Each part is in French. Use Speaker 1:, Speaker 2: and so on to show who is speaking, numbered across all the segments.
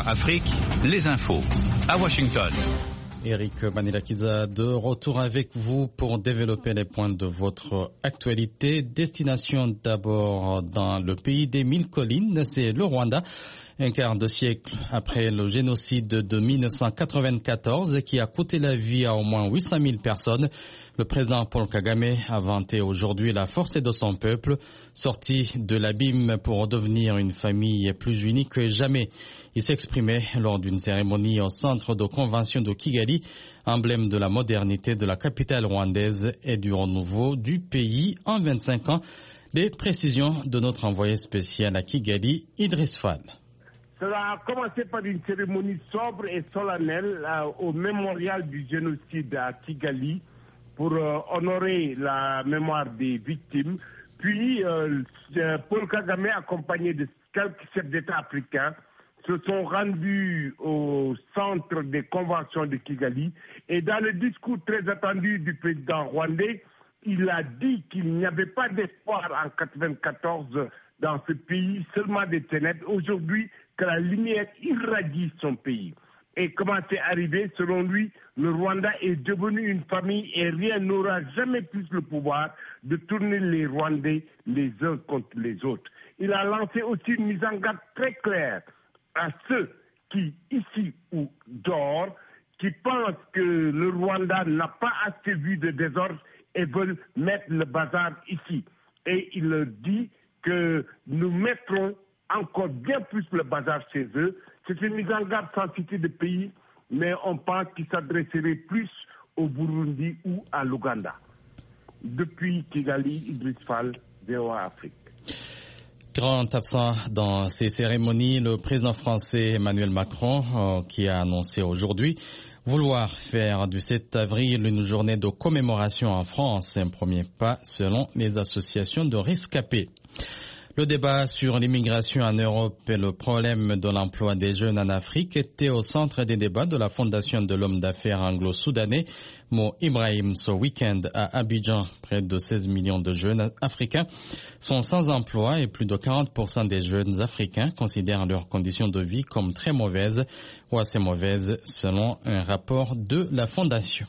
Speaker 1: Afrique, les infos. À Washington.
Speaker 2: Eric Manilakiza de retour avec vous pour développer les points de votre actualité. Destination d'abord dans le pays des mille collines, c'est le Rwanda. Un quart de siècle après le génocide de 1994 qui a coûté la vie à au moins 800 000 personnes, le président Paul Kagame a vanté aujourd'hui la force de son peuple, sorti de l'abîme pour redevenir une famille plus unie que jamais. Il s'exprimait lors d'une cérémonie au centre de convention de Kigali, emblème de la modernité de la capitale rwandaise et du renouveau du pays en 25 ans. Les précisions de notre envoyé spécial à Kigali, Idriss Fall.
Speaker 3: Cela a commencé par une cérémonie sobre et solennelle au mémorial du génocide à Kigali pour honorer la mémoire des victimes. Puis, Paul Kagame, accompagné de quelques chefs d'État africains, se sont rendus au centre des conventions de Kigali. Et dans le discours très attendu du président rwandais, il a dit qu'il n'y avait pas d'espoir en 1994 dans ce pays, seulement des ténèbres. Aujourd'hui, que la lumière irradie son pays. Et comment c'est arrivé? Selon lui, le Rwanda est devenu une famille et rien n'aura jamais plus le pouvoir de tourner les Rwandais les uns contre les autres. Il a lancé aussi une mise en garde très claire à ceux qui, ici ou dehors, qui pensent que le Rwanda n'a pas assez vu de désordre et veulent mettre le bazar ici. Et il dit que nous mettrons encore bien plus le bazar chez eux. C'est une mise en garde sans citer de pays, mais on pense qu'il s'adresserait plus au Burundi ou à l'Ouganda. Depuis Kigali, Idriss Fall, VOA Afrique.
Speaker 2: Grand absent dans ces cérémonies, le président français Emmanuel Macron, qui a annoncé aujourd'hui vouloir faire du 7 avril une journée de commémoration en France, un premier pas selon les associations de rescapés. Le débat sur l'immigration en Europe et le problème de l'emploi des jeunes en Afrique était au centre des débats de la Fondation de l'homme d'affaires anglo-soudanais, Mo Ibrahim, ce week-end à Abidjan. Près de 16 millions de jeunes africains sont sans emploi et plus de 40% des jeunes africains considèrent leurs conditions de vie comme très mauvaises ou assez mauvaises selon un rapport de la Fondation.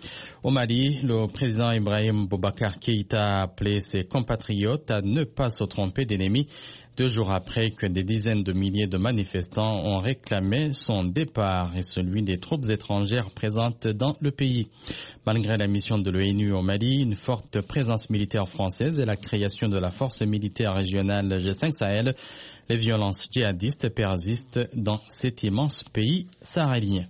Speaker 2: Au Mali, le président Ibrahim Boubacar Keïta a appelé ses compatriotes à ne pas se tromper d'ennemi 2 jours après que des dizaines de milliers de manifestants ont réclamé son départ et celui des troupes étrangères présentes dans le pays. Malgré la mission de l'ONU au Mali, une forte présence militaire française et la création de la force militaire régionale G5 Sahel, les violences djihadistes persistent dans cet immense pays sahélien.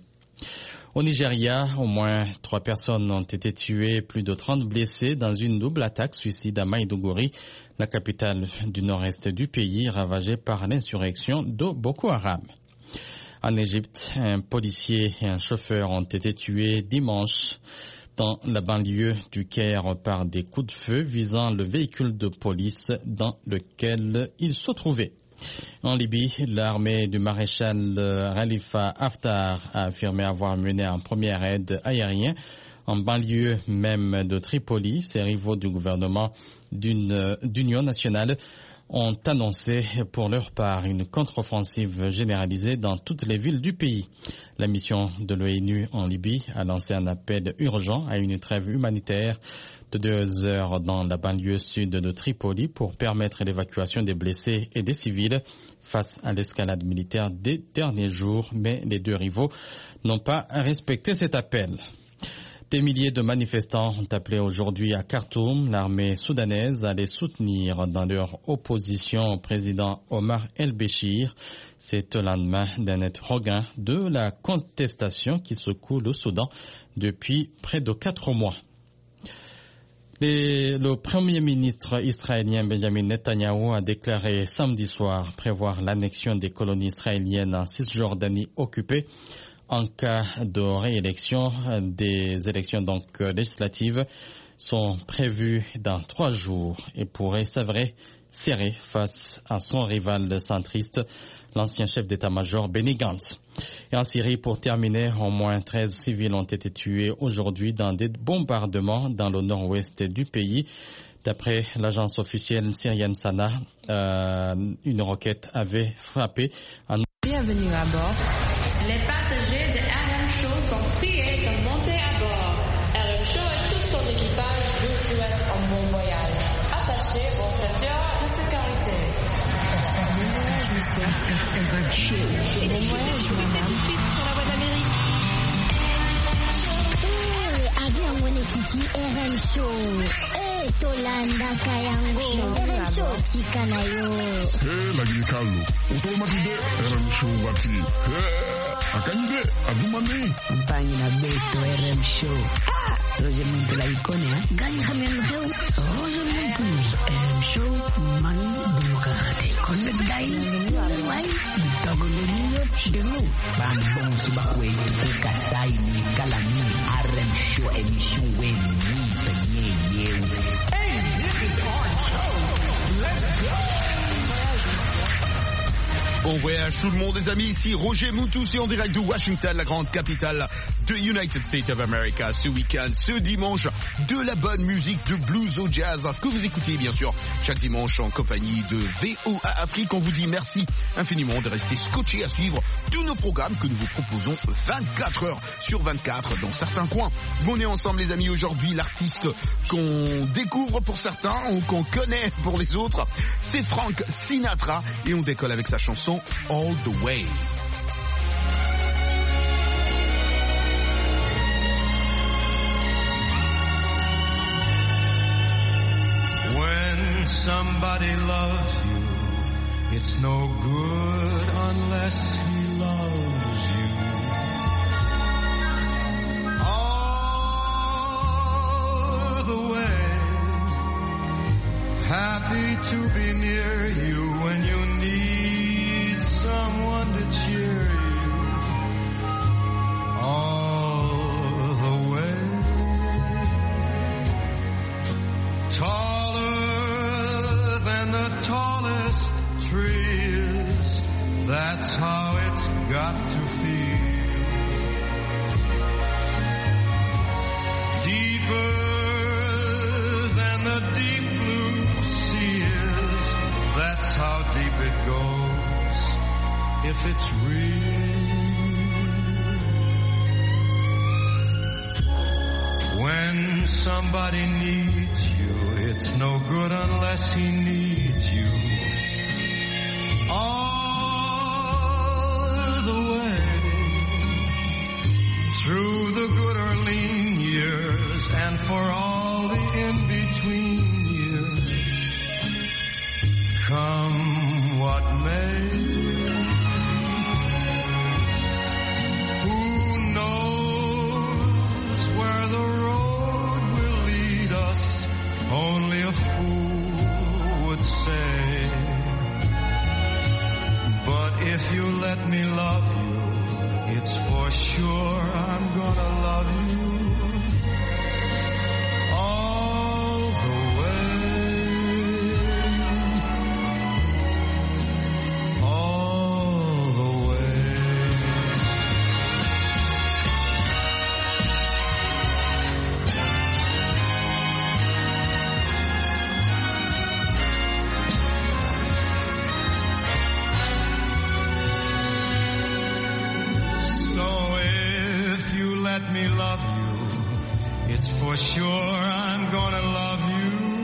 Speaker 2: Au Nigeria, au moins 3 personnes ont été tuées, plus de 30 blessés dans une double attaque suicide à Maïdougouri, la capitale du nord-est du pays, ravagée par l'insurrection de Boko Haram. En Égypte, un policier et un chauffeur ont été tués dimanche dans la banlieue du Caire par des coups de feu visant le véhicule de police dans lequel ils se trouvaient. En Libye, l'armée du maréchal Khalifa Haftar a affirmé avoir mené en première aide aérienne en banlieue même de Tripoli. Ses rivaux du gouvernement d'union nationale ont annoncé pour leur part une contre-offensive généralisée dans toutes les villes du pays. La mission de l'ONU en Libye a lancé un appel urgent à une trêve humanitaire de 2 heures dans la banlieue sud de Tripoli pour permettre l'évacuation des blessés et des civils face à l'escalade militaire des derniers jours, mais les 2 rivaux n'ont pas respecté cet appel. Des milliers de manifestants ont appelé aujourd'hui à Khartoum l'armée soudanaise à les soutenir dans leur opposition au président Omar el-Béchir. C'est au lendemain d'un net regain de la contestation qui secoue le Soudan depuis près de 4 mois. Le premier ministre israélien Benjamin Netanyahu a déclaré samedi soir prévoir l'annexion des colonies israéliennes en Cisjordanie occupée en cas de réélection. Des élections donc législatives sont prévues dans 3 jours et pourraient s'avérer serrées face à son rival centriste, l'ancien chef d'état-major Benny Gantz. Et en Syrie, pour terminer, au moins 13 civils ont été tués aujourd'hui dans des bombardements dans le nord-ouest du pays. D'après l'agence officielle syrienne Sana, une roquette avait frappé en
Speaker 4: Bienvenue à bord.
Speaker 5: Les passagers de RM Show sont priés de monter à bord. RM Show et tout son équipage vous souhaitent un bon voyage. Attachez vos ceintures de sécurité.
Speaker 4: Bon voyage, monsieur. Bon voyage, madame. Tout de suite sur la voie d'Amérique.
Speaker 6: Avion mwenyekiti RM Show. Tolanda kayango. RM Show tika nayo.
Speaker 7: Lagi kalu. Utomatide RM Show wati. Akande adumane.
Speaker 8: Mpanyi na beto RM Show. Roger Muntu la ikone ha.
Speaker 6: Gani hamyan show.
Speaker 8: Roger Muntu RM Show manu bumukakate. Konne dai. Wai. Tagoloniyo demu. Bambong subakwe ni kasai ni kalani. RM Show émission wen ni penye yew.
Speaker 9: Hey, this is our show. Let's go.
Speaker 10: Bon voyage tout le monde les amis, ici Roger Moutou, c'est en direct de Washington, la grande capitale de United States of America. Ce week-end, ce dimanche, de la bonne musique de blues au jazz que vous écoutez bien sûr chaque dimanche en compagnie de VOA Afrique. On vous dit merci infiniment de rester scotché à suivre tous nos programmes que nous vous proposons 24 heures sur 24 dans certains coins. On est ensemble les amis aujourd'hui, l'artiste qu'on découvre pour certains ou qu'on connaît pour les autres, c'est Frank Sinatra et on décolle avec sa chanson All the Way.
Speaker 11: When somebody loves you, it's no good unless he loves you. All the way, happy to be near you when you need someone to cheer you. All the way, taller than the tallest tree is, that's how it's got to feel. Deeper than the deep blue sea is, that's how deep it goes, if it's real. When somebody needs you, it's no good unless he needs you. All the way, through the good or lean years, and for all the in-between years, come what may. Who knows where the road will lead us? Only a fool would say. But if you let me love you, it's for sure I'm gonna love you all the way, all the way. So if you let me love you, it's for sure I'm gonna love you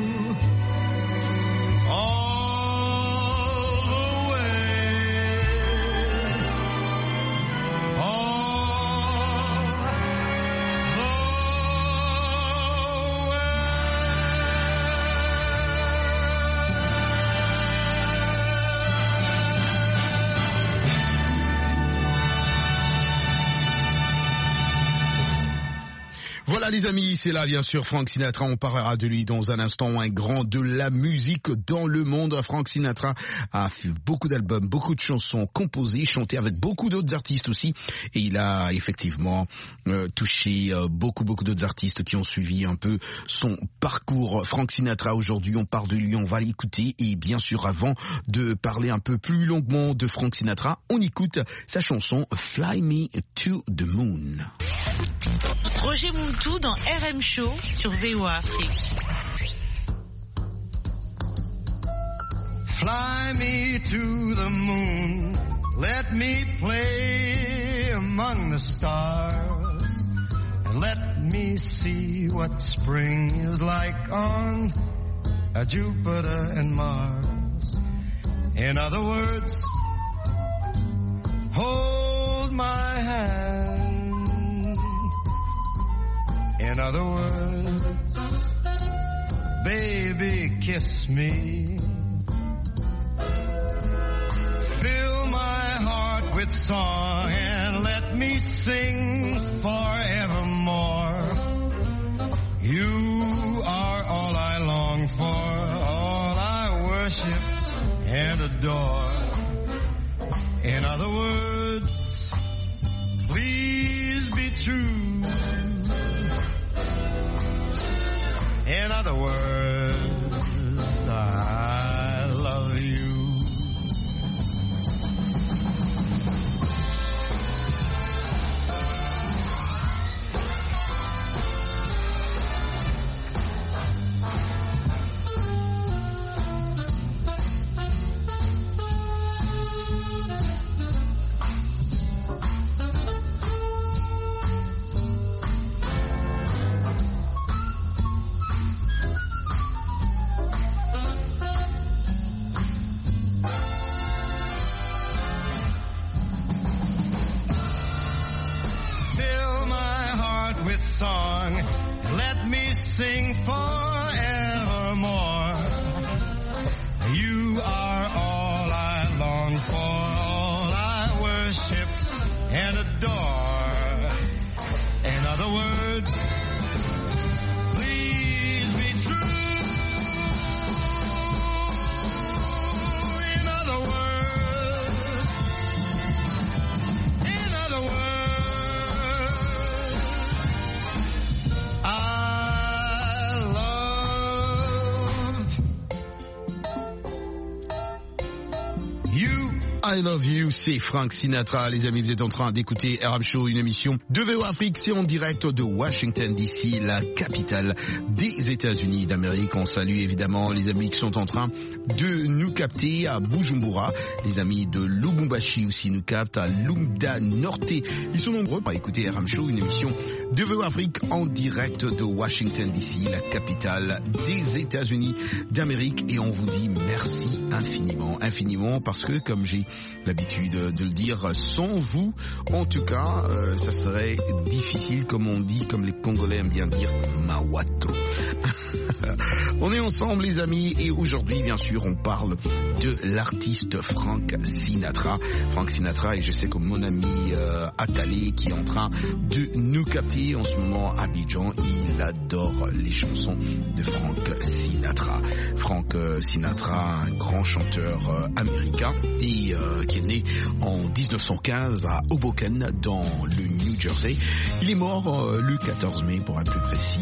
Speaker 11: all the way, all the way.
Speaker 10: Voilà les amis, c'est là bien sûr Frank Sinatra, on parlera de lui dans un instant, un grand de la musique dans le monde. Frank Sinatra a fait beaucoup d'albums, beaucoup de chansons composées, chanté avec beaucoup d'autres artistes aussi, et il a effectivement touché beaucoup d'autres artistes qui ont suivi un peu son parcours. Frank Sinatra, aujourd'hui on parle de lui, on va l'écouter, et bien sûr avant de parler un peu plus longuement de Frank Sinatra, on écoute sa chanson Fly Me to the Moon.
Speaker 12: Roger Moutou dans RM Show sur VOA Afrique.
Speaker 11: Fly me to the moon, Let me play among the stars and let me see what spring is like on Jupiter and Mars. In other words, hold my hand. In other words, baby, kiss me. Fill my heart with song and let me sing forevermore. You are all I long for, all I worship and adore. In other words, please be true. In other words, I love you. Song, let me sing forevermore. You are all I long for, all I worship and adore. In other words, please be true. In other words,
Speaker 10: I Love You, c'est Frank Sinatra. Les amis, vous êtes en train d'écouter RM Show, une émission de VOA Afrique. C'est en direct de Washington DC, la capitale des États-Unis d'Amérique. On salue évidemment les amis qui sont en train de nous capter à Bujumbura. Les amis de Lubumbashi aussi nous captent à Lumda Norte. Ils sont nombreux à écouter RM Show, une émission de VOA Afrique en direct de Washington DC, la capitale des États-Unis d'Amérique. Et on vous dit merci infiniment, parce que comme j'ai l'habitude de le dire, sans vous, en tout cas, ça serait difficile, comme on dit, comme les Congolais aiment bien dire, mawato. On est ensemble les amis, et aujourd'hui bien sûr on parle de l'artiste Frank Sinatra. Frank Sinatra, et je sais que mon ami Attalé qui est en train de nous capter en ce moment à Abidjan, il adore les chansons de Frank Sinatra. Frank Sinatra, un grand chanteur américain et qui est né en 1915 à Hoboken dans le New Jersey. Il est mort le 14 mai pour être plus précis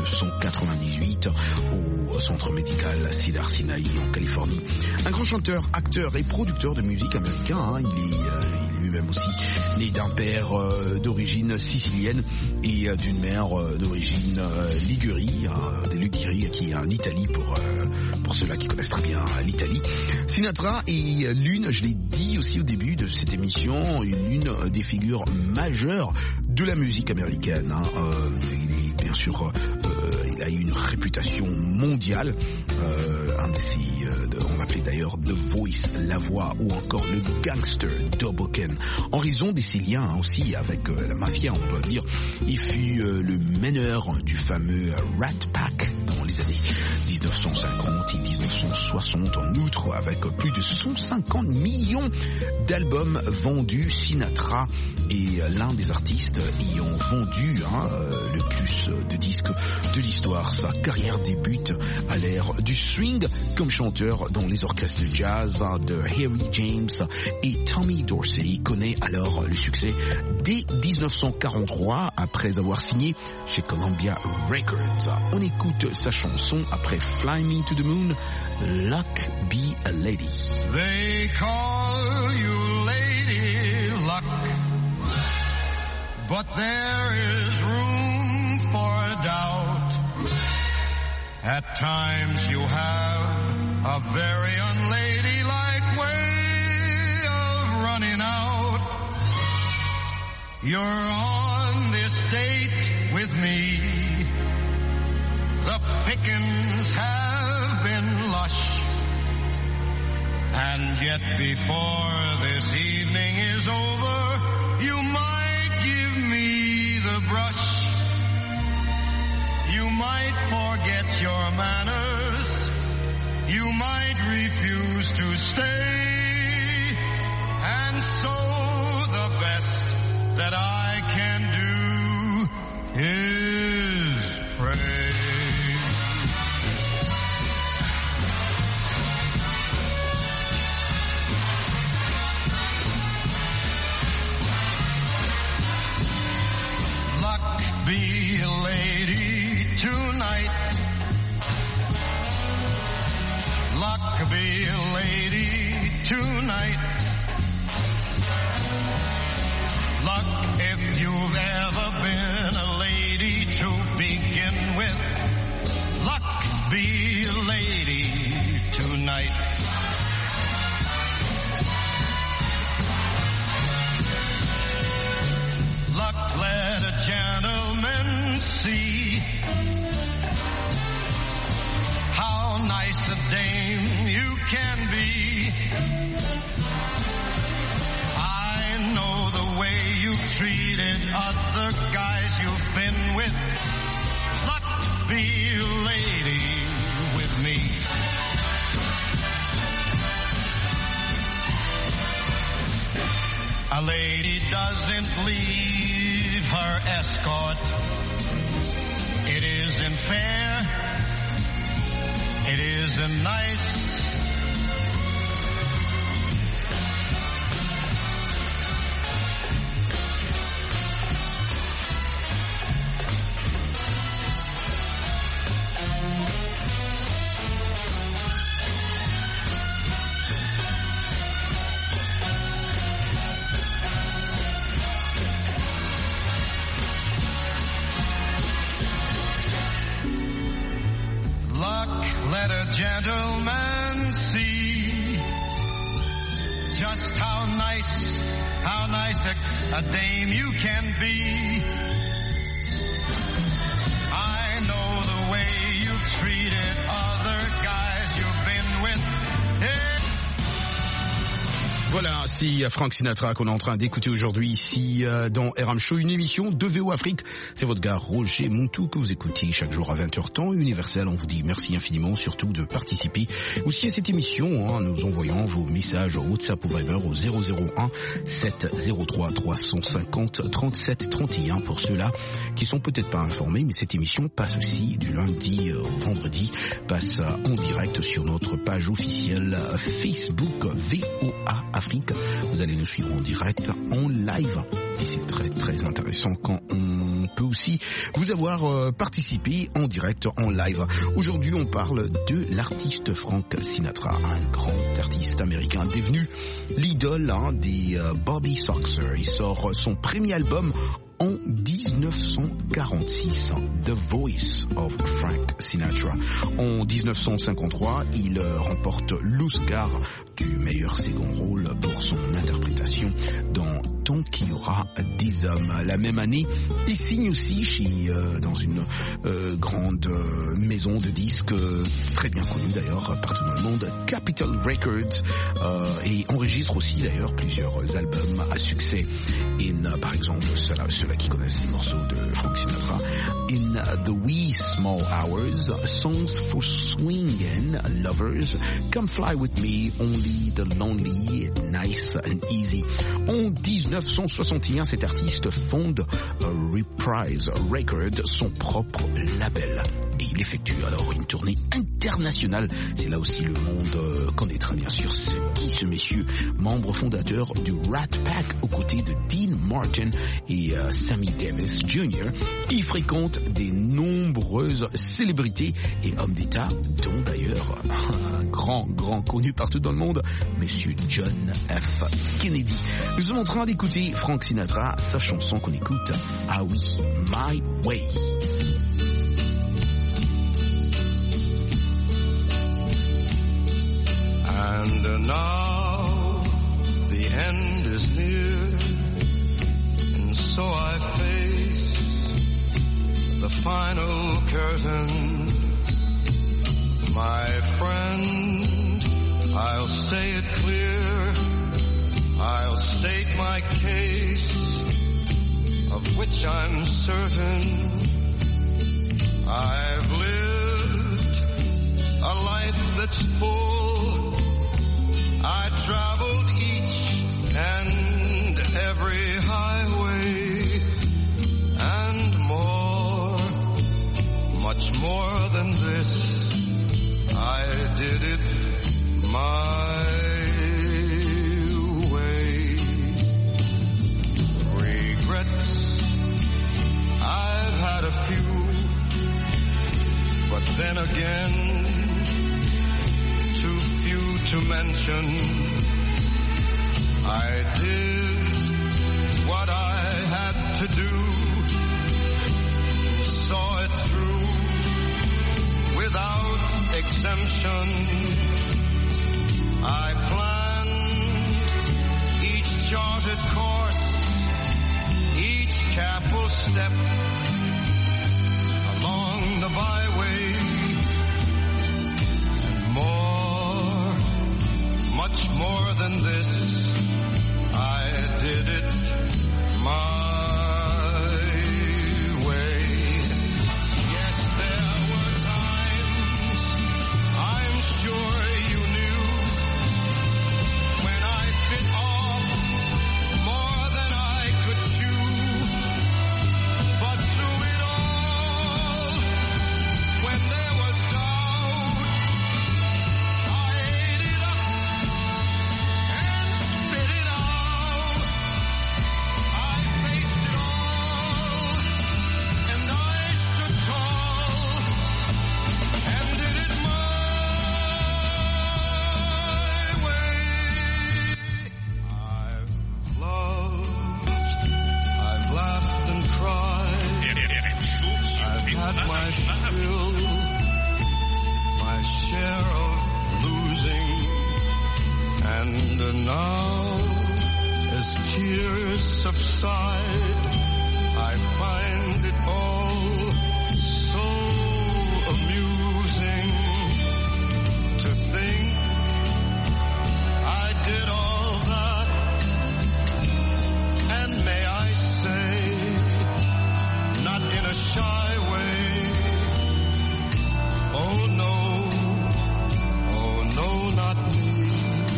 Speaker 10: 1998 au centre médical Cedars-Sinai en Californie. Un grand chanteur, acteur et producteur de musique américain. Il est lui-même aussi né d'un père d'origine sicilienne et d'une mère d'origine Ligurie, des Ligurie qui est en Italie pour ceux-là qui connaissent très bien l'Italie. Sinatra est l'une, je l'ai dit aussi au début de cette émission, l'une des figures majeures de la musique américaine. Il est bien sûr, il a eu une réputation mondiale. Un de ses, on l'appelait d'ailleurs The Voice, la voix, ou encore le gangster d'Hoboken. En raison de ses liens aussi avec la mafia, on doit dire, il fut le meneur du fameux Rat Pack dans les années 1950 et 1960. En outre, avec plus de 150 millions d'albums vendus, Sinatra est l'un des artistes ayant vendu le plus de disques de l'histoire. Sa carrière débute à l'ère du swing comme chanteur dans les orchestres de jazz de Harry James et Tommy Dorsey. Il connaît alors le succès dès 1943 après avoir signé chez Columbia Records. On écoute sa chanson après Fly Me to the Moon, Luck Be a Lady.
Speaker 11: They call you Lady Luck, but there is room for doubt. At times you have a very unladylike way of running You're on this date with me. The pickings have been lush. And yet before this evening is over, you might give me the brush. You might forget your manners. You might refuse to stay. And so the best that I can do is pray. Luck be a lady tonight. Luck be a lady tonight. Luck if you've ever been a lady to begin with. Luck be a lady tonight. Luck let a gentleman see how nice a dame you can be. I know the way you've treated other guys you've been with. Luck be a lady with me. A lady doesn't leave her escort. It isn't fair. It isn't nice. Let a gentleman see just how nice a dame you can be. I know the way you've treated other guys you've been with.
Speaker 10: Voilà, c'est Frank Sinatra qu'on est en train d'écouter aujourd'hui ici dans RM Show, une émission de VO Afrique. C'est votre gars Roger Montou que vous écoutez chaque jour à 20h temps universel. On vous dit merci infiniment, surtout de participer aussi à cette émission en nous envoyant vos messages au WhatsApp ou Viber au 001 703 350 37 31 pour ceux-là qui sont peut-être pas informés, mais cette émission passe aussi du lundi au vendredi, passe en direct sur notre page officielle Facebook VOA Afrique. Vous allez nous suivre en direct, en live. Et c'est très très intéressant quand on peut aussi vous avoir participé en direct, en live. Aujourd'hui, on parle de l'artiste Frank Sinatra, un grand artiste américain devenu l'idole des Bobby Soxer. Il sort son premier album en 1946, The Voice of Frank Sinatra. En 1953, il remporte l'Oscar du meilleur second rôle pour son interprétation dans Tant qu'il y aura des hommes. La même année, il signe aussi dans une grande maison de disques, très bien connue d'ailleurs partout dans le monde, Capitol Records, et enregistre aussi d'ailleurs plusieurs albums à succès. Par exemple, ceux-là qui connaissent les morceaux de Frank Sinatra, In the Wee Small Hours, Songs for Swingin' Lovers, Come Fly With Me, Only the Lonely, Nice and Easy. En 1961, cet artiste fonde Reprise Records, son propre label. Et il effectue alors une tournée internationale. C'est là aussi le monde connaîtra bien sûr ce monsieur, membre fondateur du Rat Pack aux côtés de Dean Martin et Sammy Davis Jr. Il fréquente des nombreuses célébrités et hommes d'État, dont d'ailleurs un grand connu partout dans le monde, monsieur John F. Kennedy. Nous sommes en train d'écouter Frank Sinatra, sa chanson qu'on écoute, Ah oui, My Way.
Speaker 11: And now the end is near, and so final curtain. My friend, I'll say it clear, I'll state my case, of which I'm certain. I've lived a life that's full. I traveled each and every highway and more, much more than this. I did it my way. Regrets, I've had a few, but then again, too few to mention. I did what I had to do, saw it through without exemption. I planned each charted course, each careful step along the byway, and more, much more than this, I did it my way. Yes, there were times, I'm sure you knew, when I bit off more than I could chew. But through it all, when there was doubt, I ate it up and spit it out. I faced it all, and I stood tall, and did it my way. I've loved, I've laughed and cried, I've had my fill, my share of losing, and now, as tears subside, I find it all so amusing to think I did all that, and may I say, not in a shy way, oh no, not me.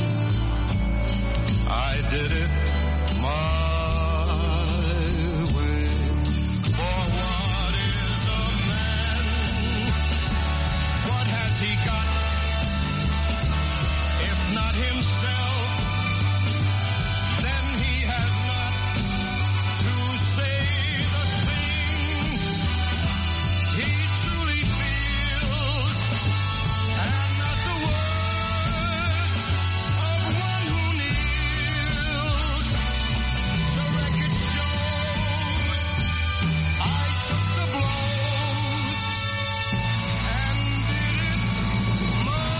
Speaker 11: I did it my way. For what is a man? What has he got? If not himself, then he has not to say the things he truly feels, and not the words of one who kneels. The record shows I took the blows and did it my way.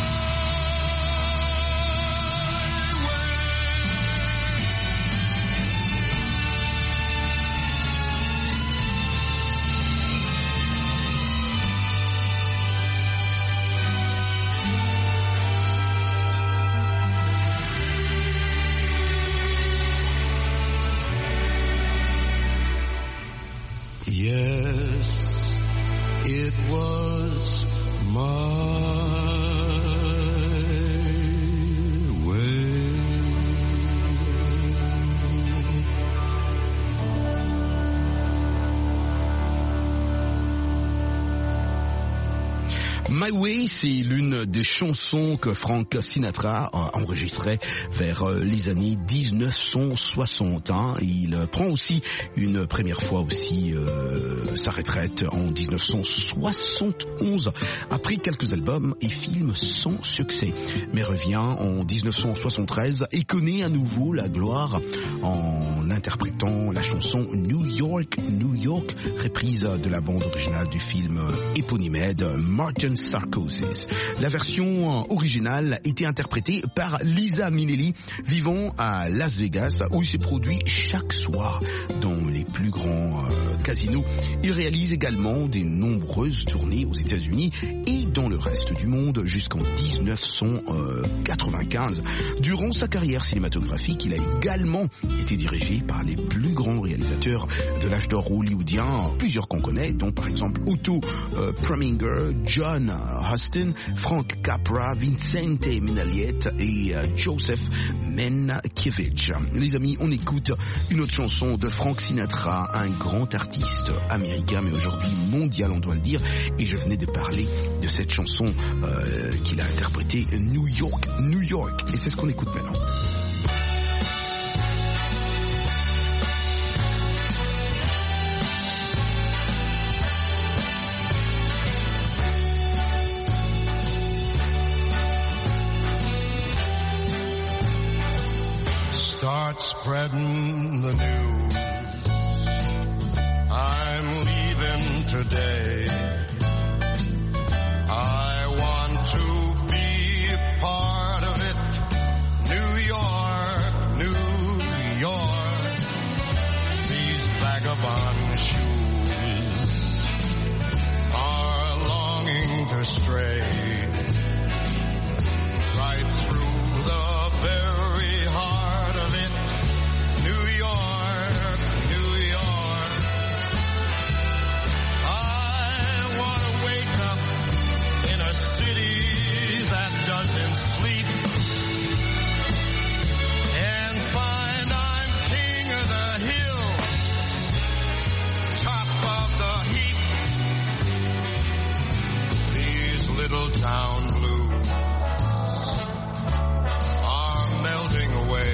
Speaker 11: Yes, it was my way.
Speaker 10: My Way, c'est l'une des chansons que Frank Sinatra a enregistrées vers les années 1960. Il prend aussi une première fois aussi sa retraite en 1971 après quelques albums et films sans succès, mais revient en 1973 et connaît à nouveau la gloire en interprétant la chanson New York, New York, reprise de la bande originale du film éponymé de Martin Scorsese. La version originale était interprétée par Liza Minnelli, vivant à Las Vegas, où il se produit chaque soir dans les les plus grands casinos. Il réalise également de nombreuses tournées aux États-Unis et dans le reste du monde jusqu'en 1995. Durant sa carrière cinématographique, il a également été dirigé par les plus grands réalisateurs de l'âge d'or hollywoodien, plusieurs qu'on connaît, dont par exemple Otto Preminger, John Huston, Frank Capra, Vincente Minelliet et Joseph Mankiewicz. Les amis, on écoute une autre chanson de Frank Sinatra, un grand artiste américain, mais aujourd'hui mondial, on doit le dire. Et je venais de parler de cette chanson qu'il a interprétée, New York, New York. Et c'est ce qu'on écoute maintenant.
Speaker 11: Start spreading the news. I'm leaving today. I want to be part of it. New York, New York. These vagabond shoes are longing to stray right through the very heart of it. New York, New York. I want to wake up in a city that doesn't sleep and find I'm king of the hill, top of the heap. These little town blues are melting away.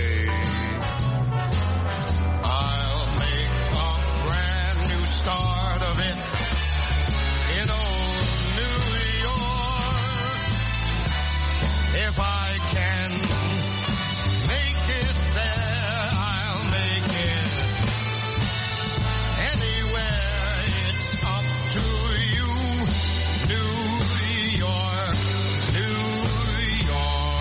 Speaker 11: I'll make a brand new start of it in old New York. If I can make it there, I'll make it anywhere. It's up to you, New York, New York.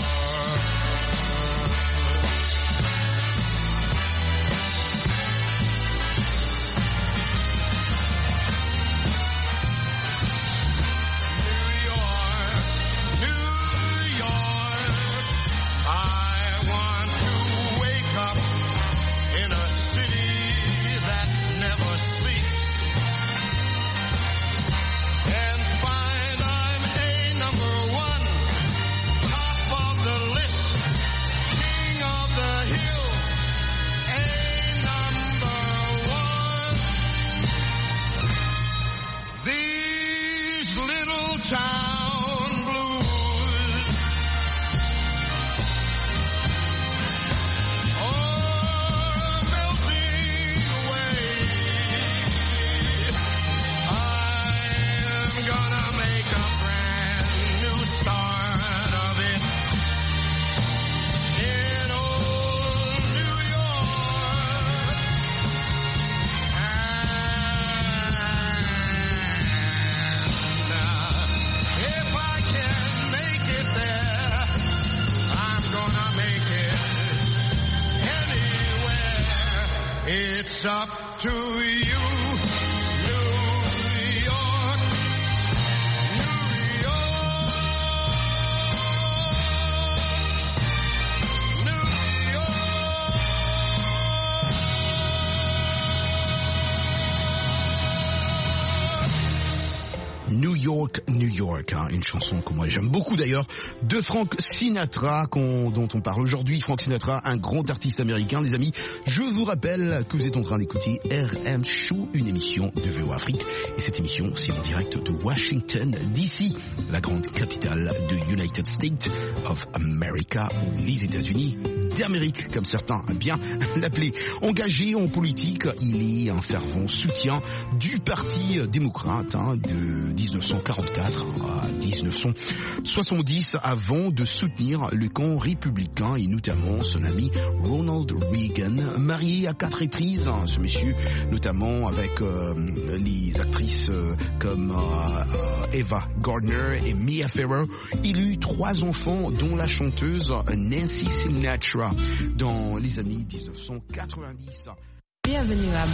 Speaker 11: New York, I want to wake up in a city that never sleeps and find I'm a number one, top of the list, king of the hill, a number one. These little town blues are melting away. I'm gonna make a brand new start of it in old New York. And if I can make it there, I'm gonna make it anywhere. It's up to you, New York, New York, New
Speaker 10: New York, New York, hein, une chanson que moi j'aime beaucoup d'ailleurs, de Frank Sinatra, dont on parle aujourd'hui. Frank Sinatra, un grand artiste américain. Les amis, je vous rappelle que vous êtes en train d'écouter RM Show, une émission de VOA Afrique. Et cette émission, c'est en direct de Washington, D.C., la grande capitale de United States of America, ou les États-Unis d'Amérique, comme certains aiment bien l'appeler. Engagé en politique, il est un fervent soutien du Parti démocrate de 1944 à 1970, avant de soutenir le camp républicain et notamment son ami Ronald Reagan, marié à 4 reprises, ce monsieur, notamment avec les actrices comme Ava Gardner et Mia Farrow. Il eut 3 enfants, dont la chanteuse Nancy Sinatra, dans les années 1990.
Speaker 13: Bienvenue à